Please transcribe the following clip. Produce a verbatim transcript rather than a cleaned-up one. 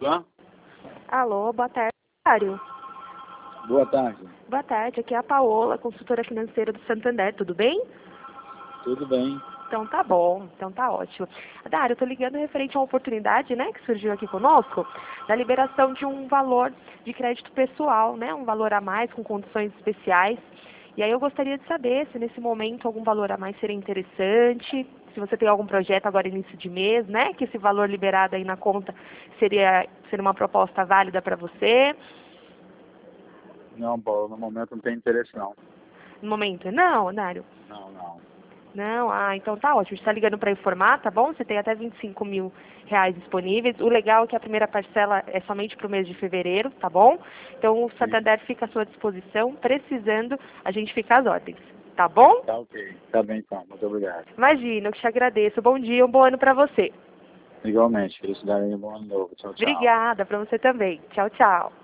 Hã? Alô, boa tarde, Dário. Boa tarde. Boa tarde, aqui é a Paola, consultora financeira do Santander, tudo bem? Tudo bem? Então tá bom, então tá ótimo. Dário, eu tô ligando referente a uma oportunidade, né, que surgiu aqui conosco, da liberação de um valor de crédito pessoal, né, um valor a mais com condições especiais. E aí eu gostaria de saber se nesse momento algum valor a mais seria interessante, se você tem algum projeto agora início de mês, né, que esse valor liberado aí na conta seria, seria uma proposta válida para você. Não, Paulo, no momento não tem interesse não. No momento, não, Dário? Não, não. Não, ah, então tá ótimo. A gente está ligando para informar, tá bom? Você tem até vinte e cinco mil reais disponíveis. O legal é que a primeira parcela é somente para o mês de fevereiro, tá bom? Então o Sim. Santander fica à sua disposição. Precisando, a gente fica às ordens, tá bom? Tá ok. Tá bem então. Muito obrigado. Imagina, eu que te agradeço. Bom dia, um bom ano para você. Igualmente. Felicidade e bom ano novo. Tchau, tchau. Obrigada, para você também. Tchau, tchau.